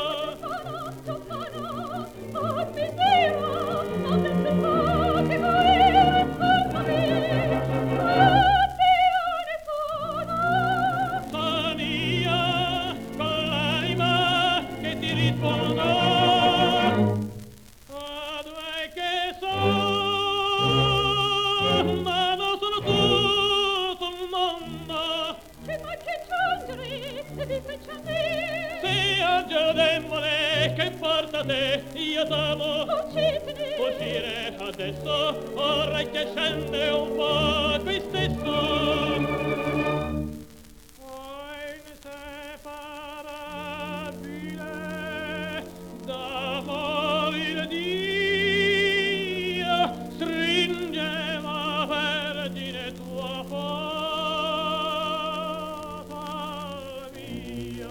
Io t'amo, uscire adesso, vorrei che scende un po' qui stesso. Poi inseparabile d'amore Dio, stringeva vergine tua foto mia.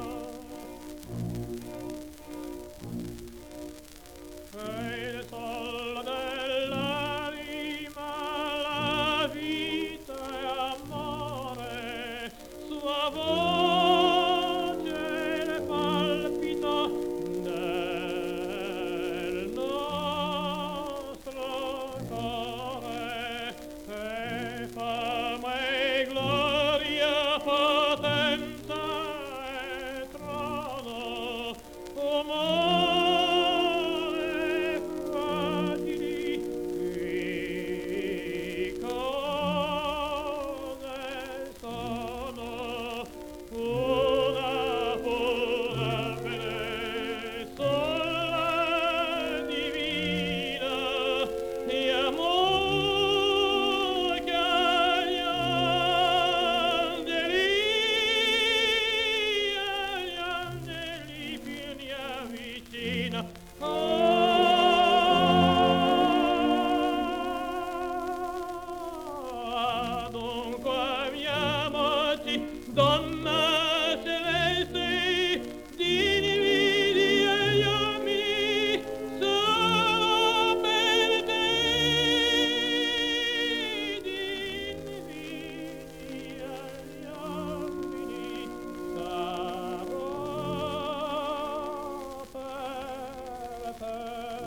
Il sol dell'anima, la vita e amore, sua voce le palpita nel nostro cuore, e fama e gloria, potenza e trono, dunque amiamoci, donna celeste, dividi agli uomini, solo per te. Dividi agli uomini, sarò per te.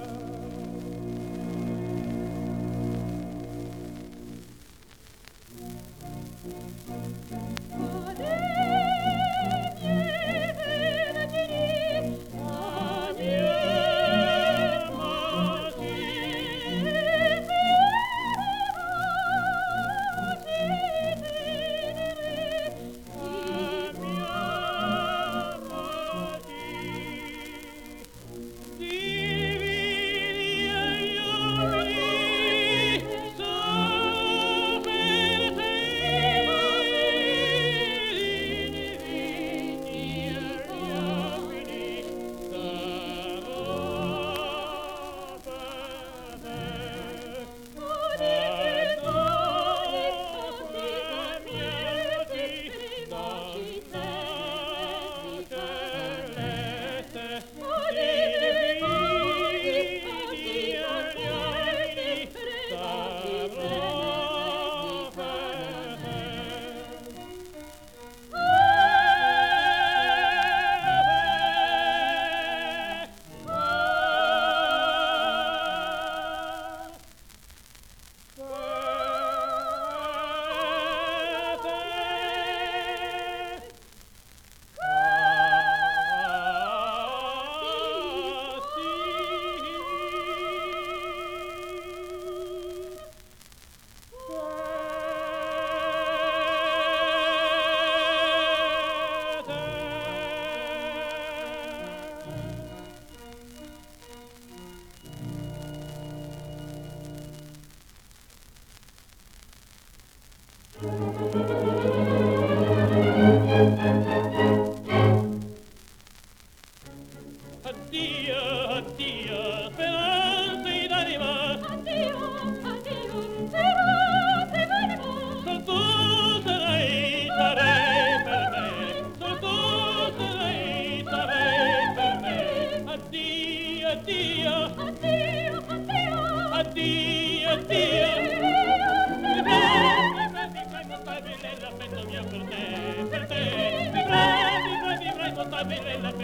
Addio, addio, speranze d'anima. Addio, addio, speranze d'anima. Sol tu sarai per me. Sol tu sarai per me. Addio, addio, addio, addio, addio, addio. L'affetto mio per te, per te. Vivrai, vivrai, vivrai, stabile